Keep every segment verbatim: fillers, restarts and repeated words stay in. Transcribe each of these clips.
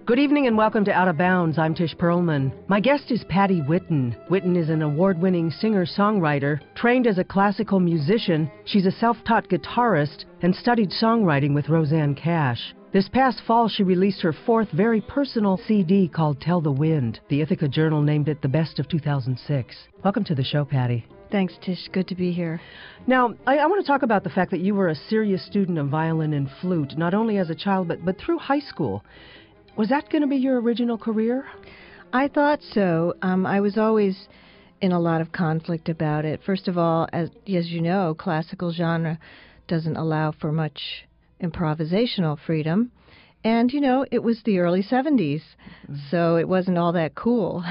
Good evening and welcome to Out of Bounds. I'm Tish Perlman. My guest is Patty Whitten. Whitten is an award-winning singer-songwriter. Trained as a classical musician, she's a self-taught guitarist and studied songwriting with Rosanne Cash. This past fall, she released her fourth very personal C D called Tell the Wind. The Ithaca Journal named it the best of two thousand six. Welcome to the show, Patty. Thanks, Tish. Good to be here. Now, I, I want to talk about the fact that you were a serious student of violin and flute, not only as a child, but, but through high school. Was that going to be your original career? I thought so. Um, I was always in a lot of conflict about it. First of all, as, as you know, classical genre doesn't allow for much improvisational freedom. And, you know, it was the early seventies, mm-hmm. so it wasn't all that cool.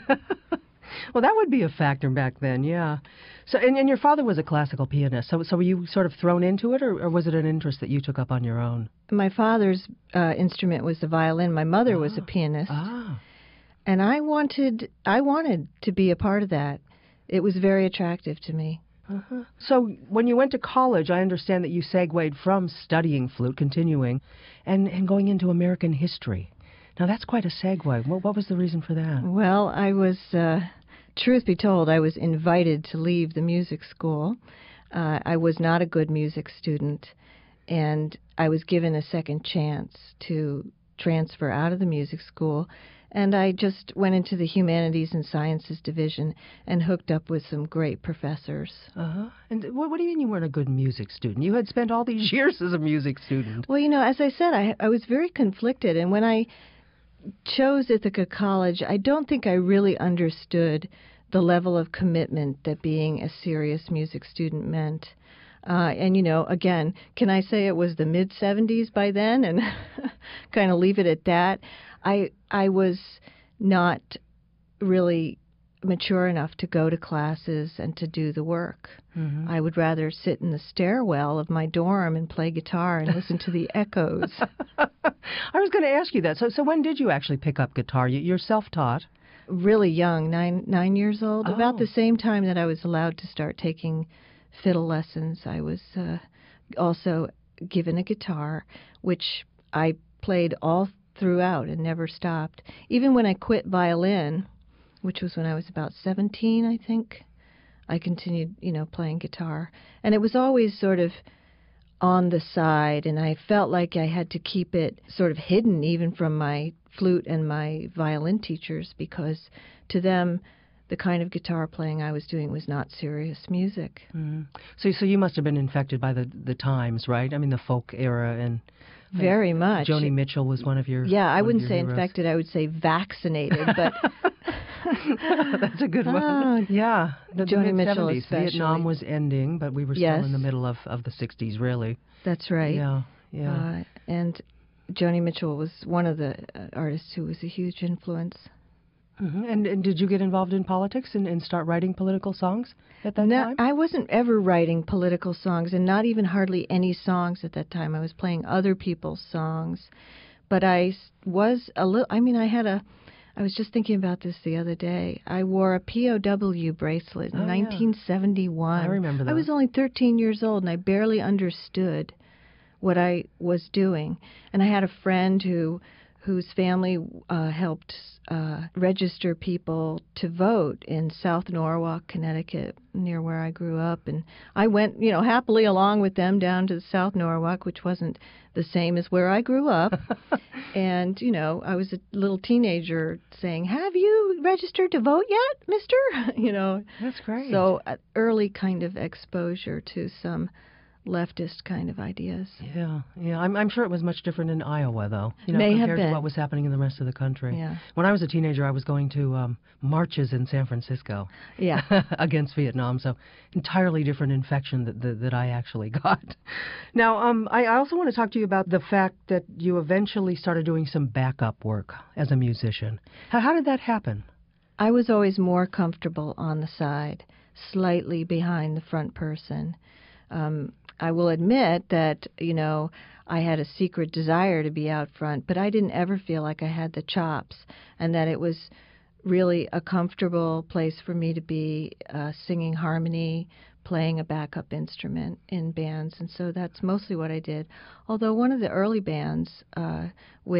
Well, that would be a factor back then, yeah. So, and, and your father was a classical pianist, so so were you sort of thrown into it, or, or was it an interest that you took up on your own? My father's uh, instrument was the violin. My mother ah. was a pianist, ah. and I wanted I wanted to be a part of that. It was very attractive to me. Uh-huh. So when you went to college, I understand that you segued from studying flute, continuing, and, and going into American history. Now, that's quite a segue. What, what was the reason for that? Well, I was, uh, truth be told, I was invited to leave the music school. Uh, I was not a good music student, and I was given a second chance to transfer out of the music school, and I just went into the Humanities and Sciences division and hooked up with some great professors. Uh-huh. And what, what do you mean you weren't a good music student? You had spent all these years as a music student. Well, you know, as I said, I, I was very conflicted, and when I chose Ithaca College, I don't think I really understood the level of commitment that being a serious music student meant. Uh, and, you know, again, can I say it was the mid-seventies by then and kind of leave it at that? I I was not really mature enough to go to classes and to do the work. Mm-hmm. I would rather sit in the stairwell of my dorm and play guitar and listen to the echoes. I was going to ask you that. So so when did you actually pick up guitar? You, you're self-taught? Really young, nine nine years old. Oh. About the same time that I was allowed to start taking fiddle lessons, I was uh, also given a guitar, which I played all throughout and never stopped. Even when I quit violin, which was when I was about seventeen, I think, I continued, you know, playing guitar. And it was always sort of on the side, and I felt like I had to keep it sort of hidden even from my flute and my violin teachers, because to them, the kind of guitar playing I was doing was not serious music. Mm-hmm. So, so you must have been infected by the the times, right? I mean, the folk era and... Very much. Joni Mitchell was one of your Yeah, I wouldn't say heroes. Infected, I would say vaccinated, but... That's a good one. Oh, yeah. The, Joni the Mitchell especially. Vietnam was ending, but we were still yes. in the middle of, of the sixties, really. That's right. Yeah, yeah. Uh, and Joni Mitchell was one of the uh, artists who was a huge influence. Mm-hmm. And, and did you get involved in politics and, and start writing political songs at that no, time? I wasn't ever writing political songs, and not even hardly any songs at that time. I was playing other people's songs. But I was a little, I mean, I had a, I was just thinking about this the other day. I wore a P O W bracelet in oh, nineteen seventy-one. Yeah. I remember that. I was only thirteen years old, and I barely understood what I was doing. And I had a friend who whose family uh, helped uh, register people to vote in South Norwalk, Connecticut, near where I grew up. And I went, you know, happily along with them down to South Norwalk, which wasn't the same as where I grew up. And, you know, I was a little teenager saying, "Have you registered to vote yet, mister?" you know. That's great. So uh, early kind of exposure to some leftist kind of ideas. Yeah, yeah. I'm, I'm sure it was much different in Iowa, though. You know, May compared have been. to what was happening in the rest of the country. Yeah. When I was a teenager, I was going to um, marches in San Francisco. Yeah. against Vietnam. So entirely different infection that that, that I actually got. Now, um, I, I also want to talk to you about the fact that you eventually started doing some backup work as a musician. How, how did that happen? I was always more comfortable on the side, slightly behind the front person. Um, I will admit that, you know, I had a secret desire to be out front, but I didn't ever feel like I had the chops, and that it was really a comfortable place for me to be uh, singing harmony, playing a backup instrument in bands, and so that's mostly what I did. Although one of the early bands uh, with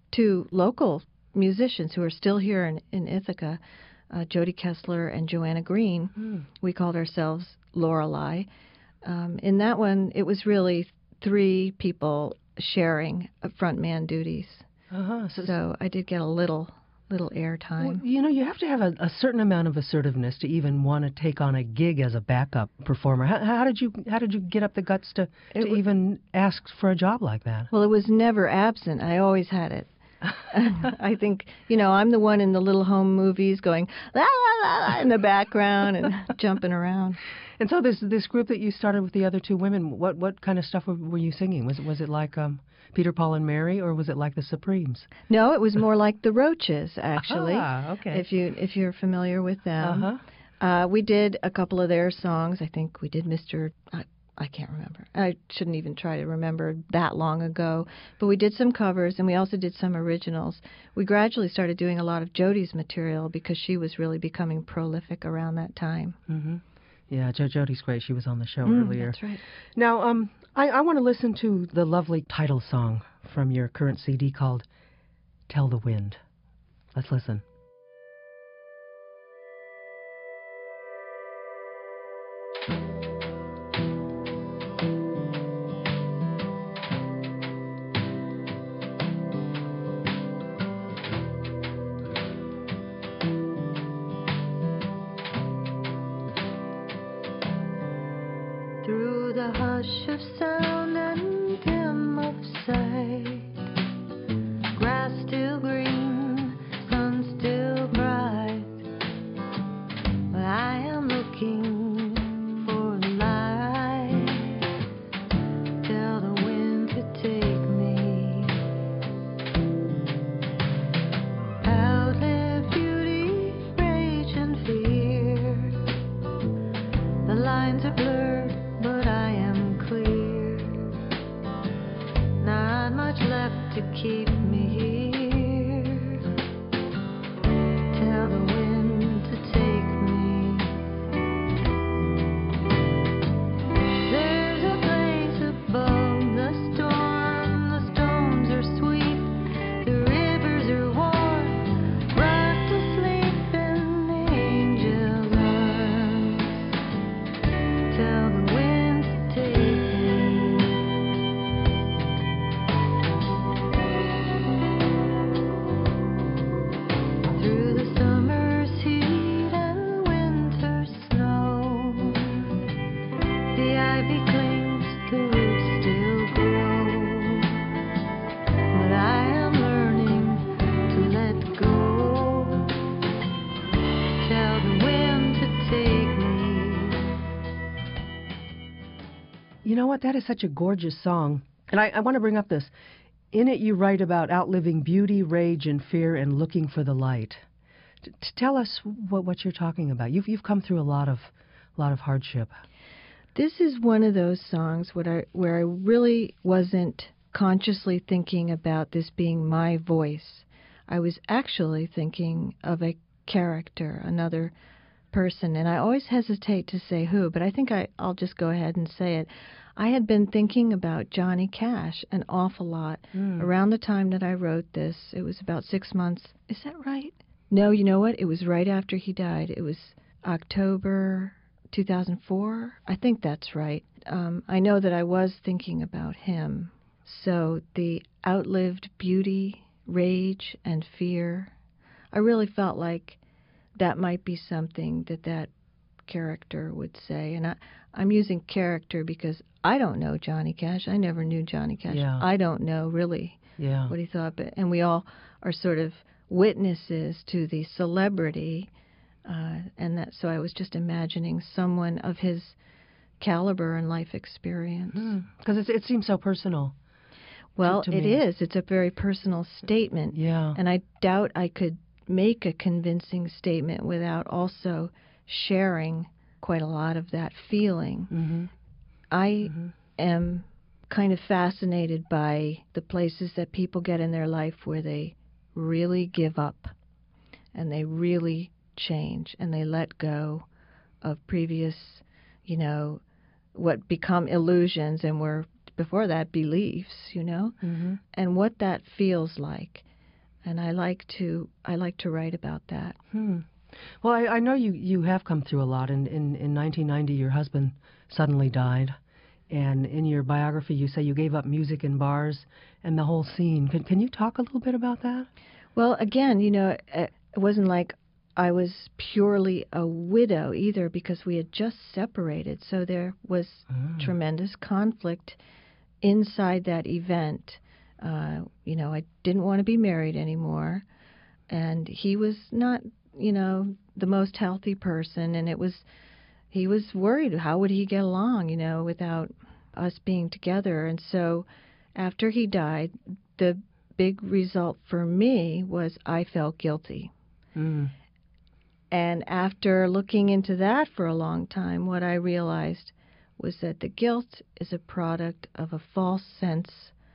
two local musicians who are still here in, in Ithaca, uh, Jody Kessler and Joanna Green. Mm. We called ourselves Lorelei. Um, in that one, it was really three people sharing frontman duties. Uh-huh. So, so I did get a little little airtime. Well, you know, you have to have a, a certain amount of assertiveness to even want to take on a gig as a backup performer. How, how did you how did you get up the guts to, to w- even ask for a job like that? Well, it was never absent. I always had it. I think, you know, I'm the one in the little home movies going la la la, la in the background and jumping around. And so this this group that you started with the other two women, what what kind of stuff were, were you singing? Was it was it like um, Peter, Paul, and Mary, or was it like the Supremes? No, it was more like the Roaches, actually. Ah, okay. If you if you're familiar with them, uh-huh. uh, we did a couple of their songs. I think we did Mister I, I can't remember. I shouldn't even try to remember that long ago. But we did some covers, and we also did some originals. We gradually started doing a lot of Jody's material because she was really becoming prolific around that time. Mm-hmm. Yeah, Jo Jody's great. She was on the show mm, earlier. That's right. Now, um, I, I want to listen to the lovely title song from your current C D called Tell the Wind. Let's listen. Through the hush of sound and dim of sight, grass still green, sun still bright, but I am looking for light. Tell the wind to take me. Outlive beauty, rage and fear. The lines are blurred, but I am clear. Not much left to keep me here. Tell the wind to take me. There's a place above the storm. The stones are sweet, the rivers are warm. Rocked to sleep in the angel's arms. Tell the wind to take me. Through the summer's heat and winter's snow, the ivy clings, the roots still grow, but I am learning to let go. Tell the wind to take me. You know what? That is such a gorgeous song. And I, I want to bring up this. In it, you write about outliving beauty, rage, and fear, and looking for the light. T- t- tell us what, what you're talking about. You've you've come through a lot of, lot of hardship. This is one of those songs where I, where I really wasn't consciously thinking about this being my voice. I was actually thinking of a character, another person, and I always hesitate to say who, but I think I, I'll just go ahead and say it. I had been thinking about Johnny Cash an awful lot Mm. around the time that I wrote this. It was about six months. Is that right? No, you know what? It was right after he died. It was October two thousand four. I think that's right. Um, I know that I was thinking about him. So the outlived beauty, rage, and fear, I really felt like that might be something that that character would say. And I, I'm using character because I don't know Johnny Cash. I never knew Johnny Cash. Yeah. I don't know really Yeah. what he thought. But, and we all are sort of witnesses to the celebrity. Uh, and that, so I was just imagining someone of his caliber and life experience. Because it, it seems so personal. Well, to it me. is. It's a very personal statement. Yeah. And I doubt I could make a convincing statement without also sharing quite a lot of that feeling. Mm-hmm. I Mm-hmm. am kind of fascinated by the places that people get in their life where they really give up and they really change and they let go of previous, you know, what become illusions and were before that beliefs, you know, Mm-hmm. and what that feels like. and I like to I like to write about that. Hmm. Well, I, I know you, you have come through a lot. In, in, in nineteen ninety, your husband suddenly died. And in your biography, you say you gave up music in bars and the whole scene. Can, can you talk a little bit about that? Well, again, you know, it wasn't like I was purely a widow either, because we had just separated. So there was Oh. tremendous conflict inside that event. Uh, you know, I didn't want to be married anymore. And he was not, you know, the most healthy person. And it was, he was worried, how would he get along, you know, without us being together. And so after he died, the big result for me was I felt guilty. Mm. And after looking into that for a long time, what I realized was that the guilt is a product of a false sense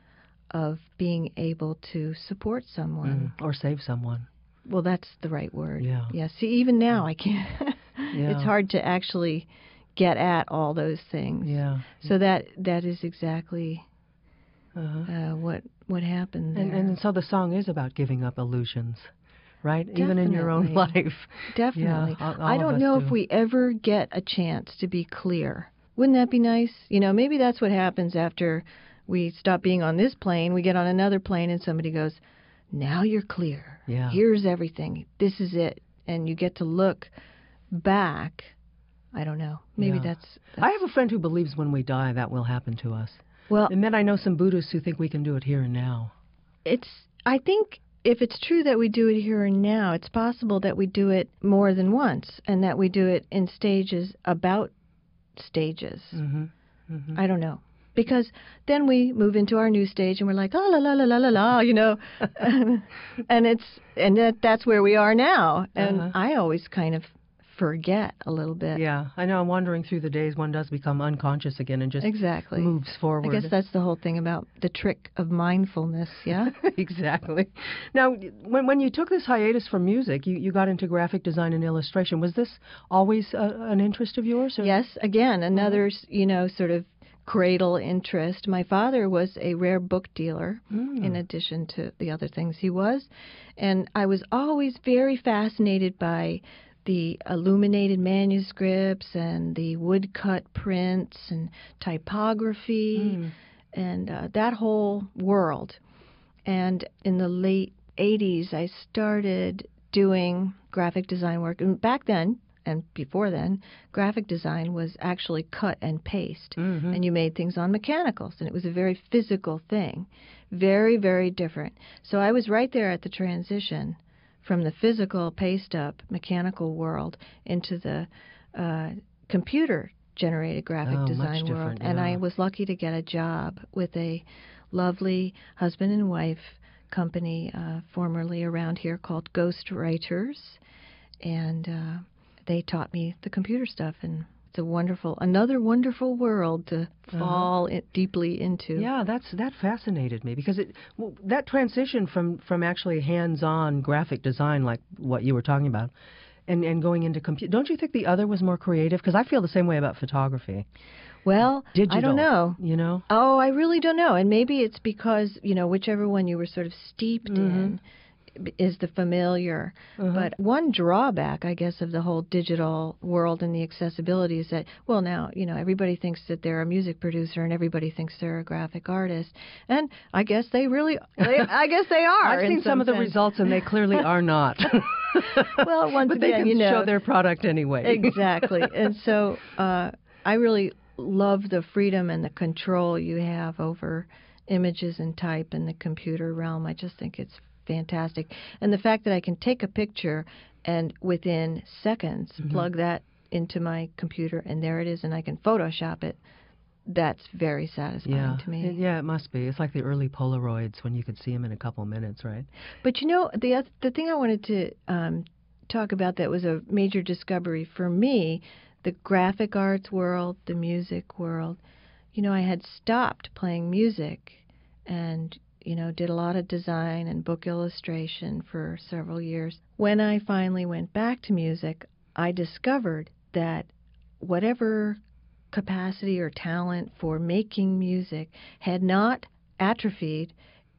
of being able to support someone. Mm. Or save someone. Well, that's the right word. Yeah. Yeah. See, even now I can't. Yeah. It's hard to actually get at all those things. Yeah. So that that is exactly Uh-huh. uh, what what happened there. And, and so the song is about giving up illusions, right? Even in your own Definitely. life. Definitely. Yeah, all, all I of don't us know do. if we ever get a chance to be clear. Wouldn't that be nice? You know, maybe that's what happens after we stop being on this plane. We get on another plane and somebody goes, now you're clear. Yeah. Here's everything. This is it. And you get to look back. I don't know. Maybe Yeah. that's, that's... I have a friend who believes when we die that will happen to us. Well, And then I know some Buddhists who think we can do it here and now. it's, I think if it's true that we do it here and now, it's possible that we do it more than once and that we do it in stages, about stages. Mm-hmm. Mm-hmm. I don't know. Because then we move into our new stage and we're like, oh, la, la, la, la, la, la, you know. and it's, and that, that's where we are now. And Uh-huh. I always kind of forget a little bit. Yeah, I know. I'm wandering through the days. One does become unconscious again and just Exactly. moves forward. I guess that's the whole thing about the trick of mindfulness, yeah? Exactly. Now, when when you took this hiatus from music, you, you got into graphic design and illustration. Was this always a, an interest of yours? Or? Yes, again, another, you know, sort of cradle interest. My father was a rare book dealer, Mm. in addition to the other things he was. And I was always very fascinated by the illuminated manuscripts and the woodcut prints and typography Mm. and uh, that whole world. And in the late eighties, I started doing graphic design work. And back then, and before then, graphic design was actually cut and paste. Mm-hmm. And you made things on mechanicals, and it was a very physical thing. Very, very different. So I was right there at the transition from the physical paste-up mechanical world into the uh, computer-generated graphic Oh, much design world. different, And yeah. I was lucky to get a job with a lovely husband and wife company uh, formerly around here called Ghost Writers. And uh, they taught me the computer stuff, and it's a wonderful, another wonderful world to fall in, deeply into. Yeah, that's that fascinated me because it well, that transition from, from actually hands-on graphic design, like what you were talking about, and, and going into computer. Don't you think the other was more creative? Because I feel the same way about photography. Well, Digital, I don't know. You know? Oh, I really don't know. And maybe it's because, you know, whichever one you were sort of steeped Mm-hmm. in is the familiar. Uh-huh. But one drawback, I guess, of the whole digital world and the accessibility is that, well, now, you know, everybody thinks that they're a music producer and everybody thinks they're a graphic artist. And I guess they really, they, I guess they are. I've in seen some of the sense. results, and they clearly are not. Well, once but they again, can you know, show their product anyway. Exactly. And so uh, I really love the freedom and the control you have over images and type in the computer realm. I just think it's fantastic. And the fact that I can take a picture and within seconds Mm-hmm. plug that into my computer and there it is, and I can Photoshop it, that's very satisfying Yeah, to me. It- yeah, it must be. It's like the early Polaroids when you could see them in a couple minutes, right? But you know, the oth- the thing I wanted to um, talk about that was a major discovery for me, the graphic arts world, the music world. You know, I had stopped playing music and, you know, did a lot of design and book illustration for several years. When I finally went back to music, I discovered that whatever capacity or talent for making music had not atrophied.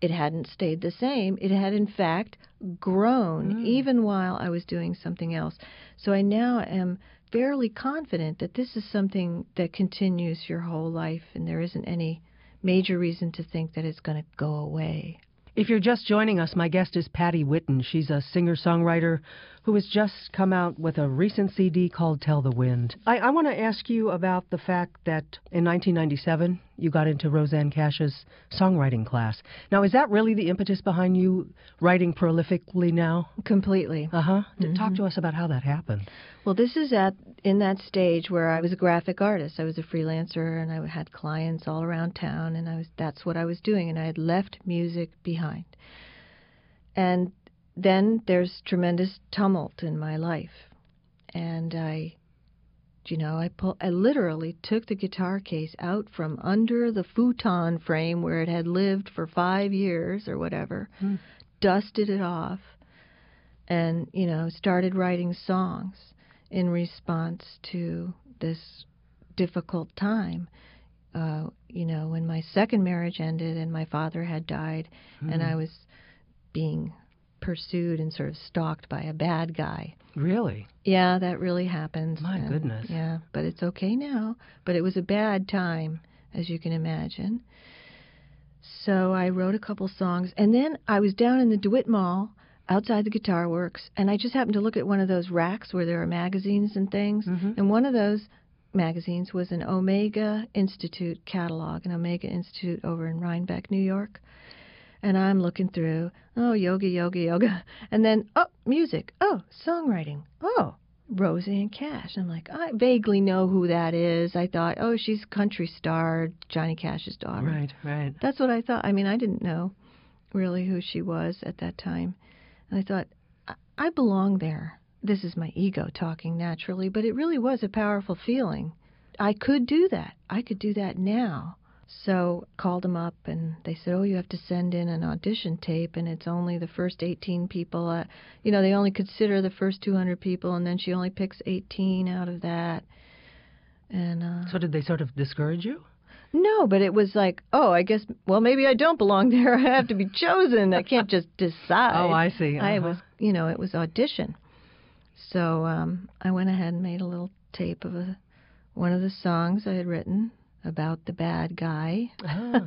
it hadn't stayed the same. It had, in fact, grown Mm. even while I was doing something else. So I now am fairly confident that this is something that continues your whole life, and there isn't any major reason to think that it's going to go away. If you're just joining us, my guest is Patty Whitten. She's a singer-songwriter who has just come out with a recent C D called Tell the Wind. I, I want to ask you about the fact that in nineteen ninety-seven, you got into Rosanne Cash's songwriting class. Now, is that really the impetus behind you writing prolifically now? Completely. Uh-huh. Mm-hmm. Talk to us about how that happened. Well, this is at in that stage where I was a graphic artist. I was a freelancer, and I had clients all around town, and I was that's what I was doing, and I had left music behind. And then there's tremendous tumult in my life, and I, you know, I pull, I literally took the guitar case out from under the futon frame where it had lived for five years or whatever, Hmm. dusted it off, and, you know, started writing songs in response to this difficult time. Uh, you know, when my second marriage ended and my father had died, Hmm. and I was being pursued and sort of stalked by a bad guy. Really? Yeah, that really happens. My and, goodness. Yeah, but it's okay now. But it was a bad time, as you can imagine. So I wrote a couple songs, and then I was down in the DeWitt Mall outside the Guitar Works, and I just happened to look at one of those racks where there are magazines and things, Mhm. and one of those magazines was an Omega Institute catalog, an Omega Institute over in Rhinebeck, New York. And I'm looking through, oh, yoga, yoga, yoga. And then, oh, music. Oh, songwriting. Oh, Rosanne Cash. I'm like, I vaguely know who that is. I thought, oh, she's country star, Johnny Cash's daughter. Right, right. That's what I thought. I mean, I didn't know really who she was at that time. And I thought, I, I belong there. This is my ego talking naturally, but it really was a powerful feeling. I could do that. I could do that now. So called them up, and they said, oh, you have to send in an audition tape, and it's only the first eighteen people. Uh, you know, they only consider the first two hundred people, and then she only picks eighteen out of that. And uh, So did they sort of discourage you? no, but it was like, oh, I guess, well, maybe I don't belong there. I have to be chosen. I can't just decide. Oh, I see. Uh-huh. I was, you know, it was audition. So um, I went ahead and made a little tape of a, one of the songs I had written about the bad guy. Ah.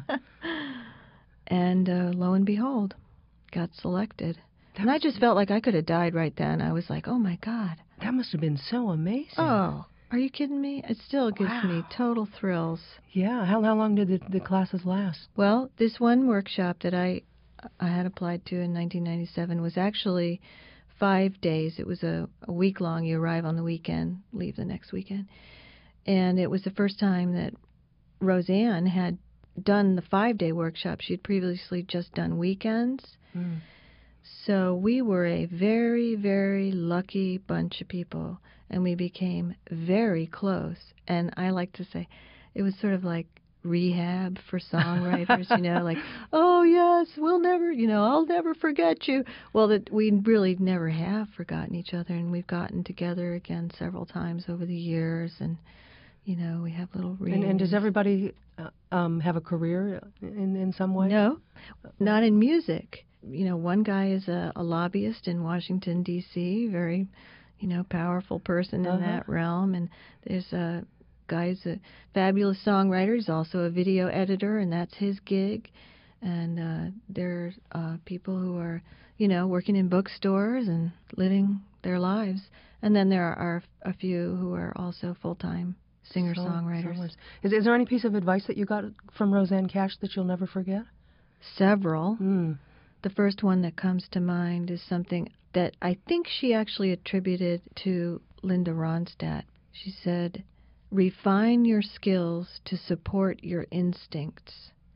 And uh, lo and behold, got selected. That And I must just felt like I could have died right then. I was like, oh, my God. That must have been so amazing. Oh, are you kidding me? It still gives me Wow. total thrills. Yeah. How, how long did the, the classes last? Well, this one workshop that I I had applied to in nineteen ninety-seven was actually five days. It was a, a week long. You arrive on the weekend, leave the next weekend. And it was the first time that Rosanne had done the five-day workshop. She had previously just done weekends. Mm. So we were a very, very lucky bunch of people, and we became very close. And I like to say it was sort of like rehab for songwriters, you know, like, oh, yes, we'll never, you know, I'll never forget you. Well, that we really never have forgotten each other, and we've gotten together again several times over the years, and you know, we have little And, reunions. and does everybody uh, um, have a career in, in some way? No, not in music. You know, one guy is a, a lobbyist in Washington, D C, very, you know, powerful person in Uh-huh. that realm. And there's a guy who's a fabulous songwriter. He's also a video editor, and that's his gig. And uh, there's uh, people who are, you know, working in bookstores and living their lives. And then there are a few who are also full-time singer-songwriters. So, is, is there any piece of advice that you got from Rosanne Cash that you'll never forget? Several. Mm. The first one that comes to mind is something that I think she actually attributed to Linda Ronstadt. She said, refine your skills to support your instincts.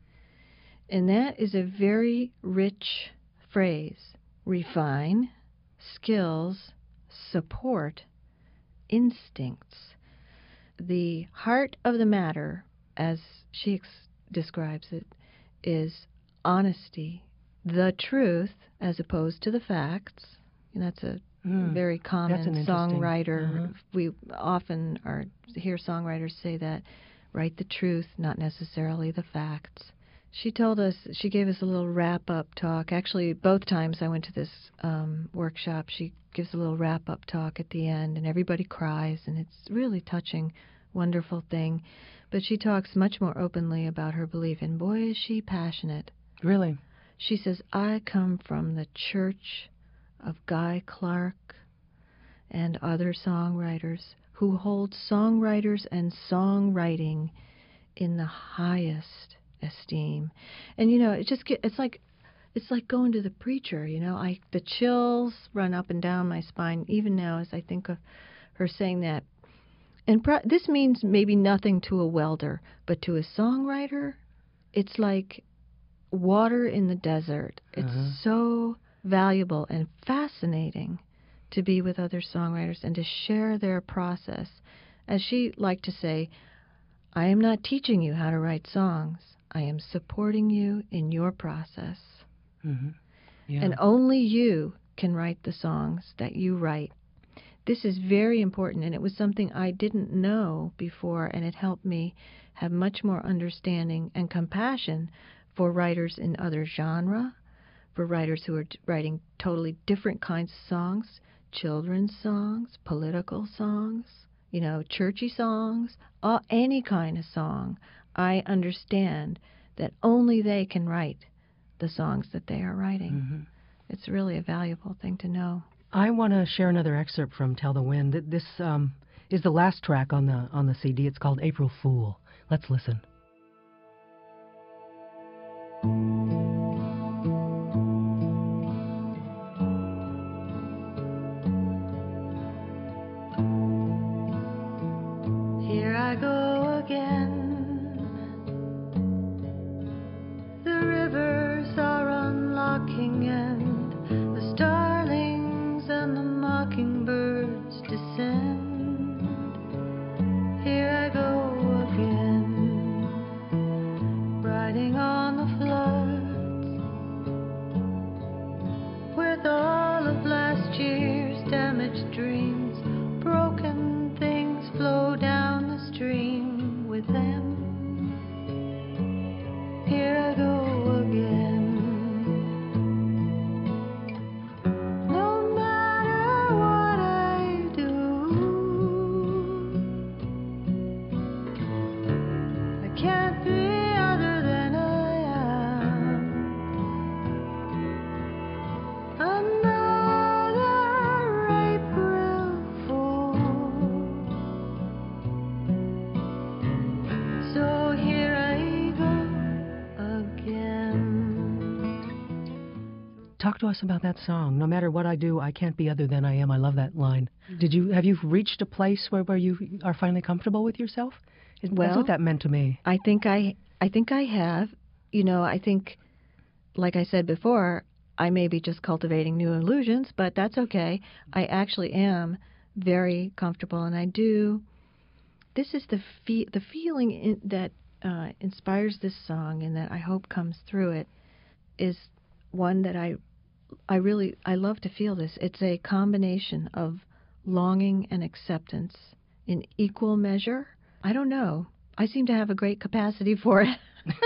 And that is a very rich phrase. Refine, skills, support, instincts. The heart of the matter, as she ex- describes it, is honesty, the truth as opposed to the facts. And that's a Mm. very That's common an interesting- songwriter. uh-huh. We often are hear songwriters say that, write the truth, not necessarily the facts. She told us, she gave us a little wrap-up talk. Actually, both times I went to this um, workshop, she gives a little wrap-up talk at the end, and everybody cries, and it's really touching, wonderful thing. But she talks much more openly about her belief, and boy, is she passionate. Really? She says, I come from the Church of Guy Clark and other songwriters who hold songwriters and songwriting in the highest esteem. And you know, it just get, it's like it's like going to the preacher, you know. I the chills run up and down my spine even now as I think of her saying that. And pro- this means maybe nothing to a welder, but to a songwriter, it's like water in the desert. It's uh-huh. so valuable and fascinating to be with other songwriters and to share their process. As she liked to say, I am not teaching you how to write songs. I am supporting you in your process. Mm-hmm. Yeah. And only you can write the songs that you write. This is very important, and it was something I didn't know before, and it helped me have much more understanding and compassion for writers in other genre, for writers who are t- writing totally different kinds of songs, children's songs, political songs, you know, churchy songs, all, any kind of song. I understand that only they can write the songs that they are writing. Mm-hmm. It's really a valuable thing to know. I want to share another excerpt from Tell the Wind. This um, is the last track on the on the C D. It's called April Fool. Let's listen. Here I go again. The rivers are unlocking and the starlings and the mockingbirds descend. Here I go again, riding on the floods with all of last year's damaged dreams. Broken things flow down the stream with them. Here I go again. No matter what I do, I can't be other than I am. Another April Fool. So here I go again. Talk to us about that song. No matter what I do, I can't be other than I am. I love that line. Did you have you reached a place where, where you are finally comfortable with yourself? That's Well, what that meant to me. I think I I think I have. You know, I think, like I said before, I may be just cultivating new illusions, but that's okay. I actually am very comfortable, and I do. This is the fe- the feeling in, that uh, inspires this song, and that I hope comes through it, is one that I I really I love to feel this. It's a combination of longing and acceptance in equal measure. I don't know. I seem to have a great capacity for it.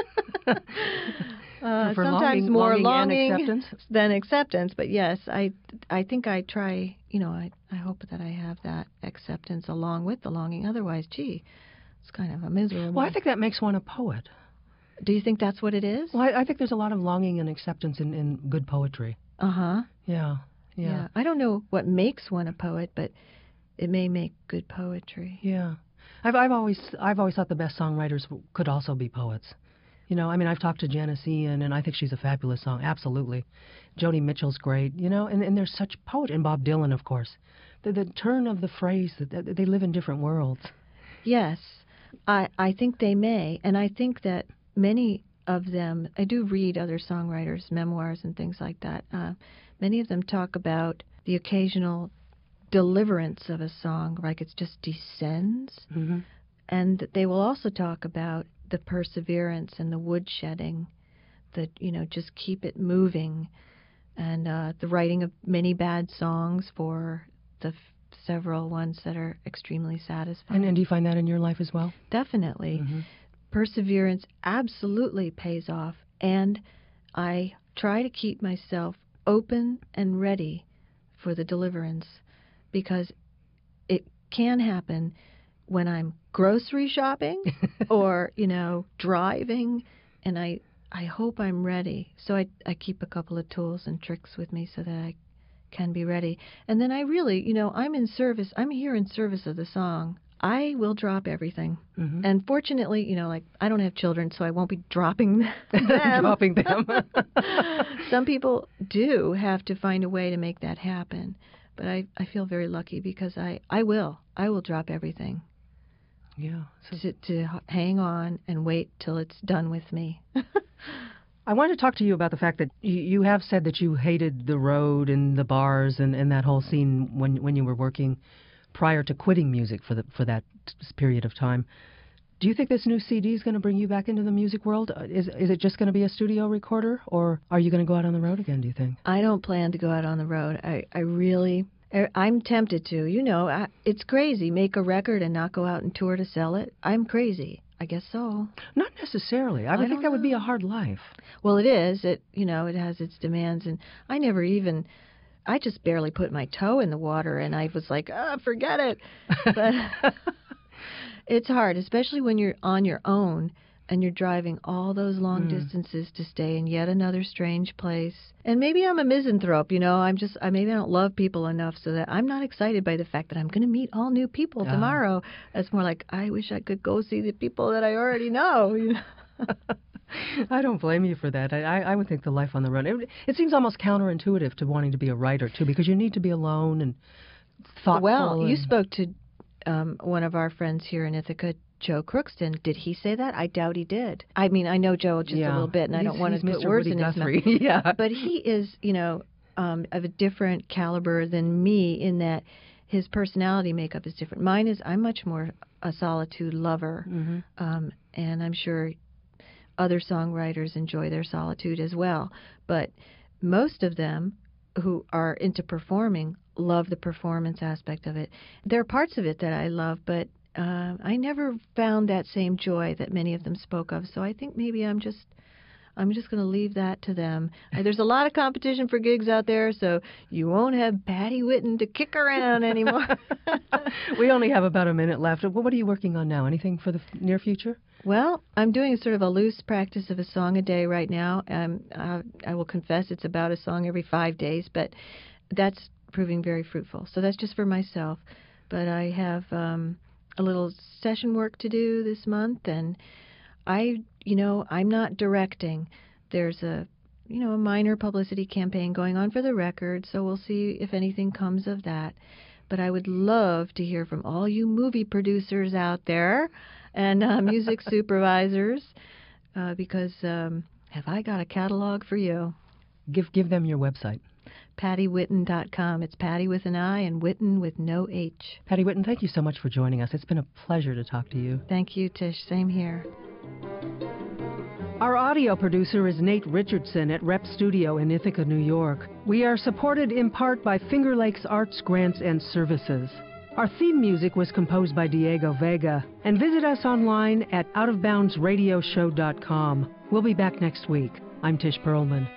uh, For sometimes longing, more longing longing, and acceptance? than acceptance. But yes, I I think I try. You know, I I hope that I have that acceptance along with the longing. Otherwise, gee, it's kind of a miserable. Well, I think that makes one a poet. Do you think that's what it is? Well, I, I think there's a lot of longing and acceptance in, in good poetry. Uh huh. Yeah, yeah, Yeah. I don't know what makes one a poet, but it may make good poetry. yeah. I've I've always I've always thought the best songwriters could also be poets. You know, I mean, I've talked to Janice Ian, and I think she's a fabulous song. Absolutely. Joni Mitchell's great. You know, and, and there's such poet, and Bob Dylan, of course. The the turn of the phrase that, that they live in different worlds. Yes, I I think they may, and I think that many of them. I do read other songwriters' memoirs and things like that. Uh, many of them talk about the occasional deliverance of a song, like it just descends, Mm-hmm. and they will also talk about the perseverance and the woodshedding, that you know just keep it moving, and uh, the writing of many bad songs for the f- several ones that are extremely satisfying. And, and do you find that in your life as well? Definitely. Mm-hmm. perseverance absolutely pays off, and I try to keep myself open and ready for the deliverance, because it can happen when I'm grocery shopping or, you know, driving, and I I hope I'm ready. So I, I keep a couple of tools and tricks with me so that I can be ready. And then I really, you know, I'm in service. I'm here in service of the song. I will drop everything. Mm-hmm. And fortunately, you know, like, I don't have children, so I won't be dropping them. dropping them. Some people do have to find a way to make that happen. But I, I feel very lucky because I, I will. I will drop everything. Yeah. So to, to hang on and wait till it's done with me. I want to talk to you about the fact that you, you have said that you hated the road and the bars and, and that whole scene when when you were working prior to quitting music for the for that period of time. Do you think this new C D is going to bring you back into the music world? Is is it just going to be a studio recorder, or are you going to go out on the road again, do you think? I don't plan to go out on the road. I, I really... I'm tempted to. You know, I, it's crazy. Make a record and not go out and tour to sell it. I'm crazy. I guess so. Not necessarily. I would I think that know. would be a hard life. Well, it is. It, you know, it has its demands. And I never even, I just barely put my toe in the water. And I was like, ah, forget it. But it's hard, especially when you're on your own and you're driving all those long mm. distances to stay in yet another strange place. And maybe I'm a misanthrope, you know. I'm just, I maybe I don't love people enough so that I'm not excited by the fact that I'm going to meet all new people uh. tomorrow. It's more like, I wish I could go see the people that I already know. You know? I don't blame you for that. I, I would think the life on the run, it, it seems almost counterintuitive to wanting to be a writer, too, because you need to be alone and thoughtful. Well, and... you spoke to um, one of our friends here in Ithaca, Joe Crookston. Did he say that? I doubt he did. I mean, I know Joe just yeah. a little bit, and he's, I don't want to put Mister words Woody in Guthrie. his mouth. yeah. But he is, you know, um, of a different caliber than me in that his personality makeup is different. Mine is, I'm much more a solitude lover, mm-hmm. um, and I'm sure other songwriters enjoy their solitude as well. But most of them who are into performing love the performance aspect of it. There are parts of it that I love, but Uh, I never found that same joy that many of them spoke of. So I think maybe I'm just I'm just going to leave that to them. Uh, there's a lot of competition for gigs out there, so you won't have Patty Whitten to kick around anymore. We only have about a minute left. What are you working on now? Anything for the near future? Well, I'm doing sort of a loose practice of a song a day right now. Um, I, I will confess it's about a song every five days, but that's proving very fruitful. So that's just for myself. But I have... Um, a little session work to do this month, and I, you know, I'm not directing. There's a, you know, a minor publicity campaign going on for the record, so we'll see if anything comes of that. But I would love to hear from all you movie producers out there and uh, music supervisors, uh, because um, have I got a catalog for you? Give give them your website. Patty Whitten dot com. It's Patty with an I and Whitten with no H. Patty Whitten, thank you so much for joining us. It's been a pleasure to talk to you. Thank you, Tish. Same here. Our audio producer is Nate Richardson at Rep Studio in Ithaca, New York. We are supported in part by Finger Lakes Arts Grants and Services. Our theme music was composed by Diego Vega. And visit us online at out of bounds radio show dot com. We'll be back next week. I'm Tish Perlman.